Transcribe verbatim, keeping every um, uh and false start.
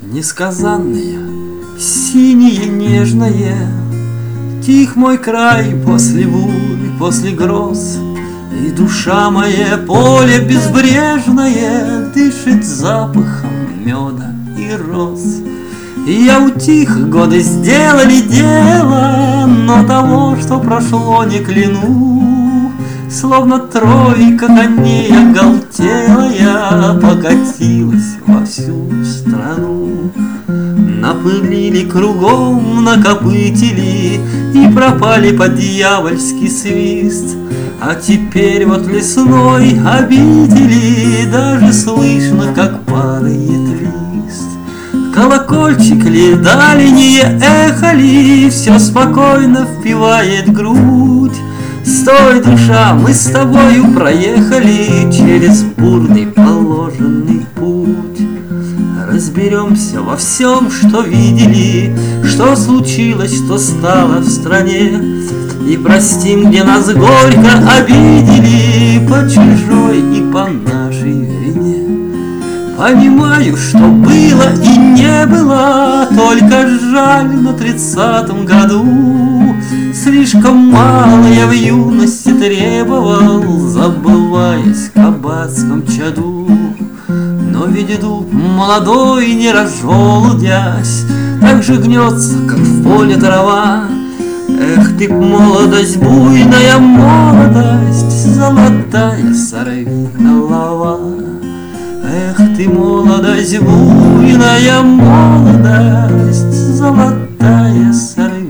Несказанное, синее, нежное, тих мой край после бурь, после гроз, и душа моя поле безбрежное дышит запахом меда и роз. И я утих, годы сделали дело, но того, что прошло, не кляну. Словно тройка коней оголтелая покатилась во всю страну. Напылили кругом, накопытили и пропали под дьявольский свист. А теперь вот лесной обители даже слышно, как падает лист. Колокольчик ли, дальнее эхо ли, все спокойно впивает грудь. Стой, душа, мы с тобою проехали через бурный положенный путь. Разберемся во всем, что видели, что случилось, что стало в стране, и простим, где нас горько обидели по чужой и по нашей вине. Понимаю, что было и не было, только жаль на тридцатом году. Слишком мало я в юности требовал, забываясь в кабацком чаду. Но ведь дуб молодой, не разжелудясь, так же гнется, как в поле трава. Эх ты, молодость буйная, молодость, золотая сорвиголова. Эх ты, молодость буйная, молодость, золотая сорвиголова.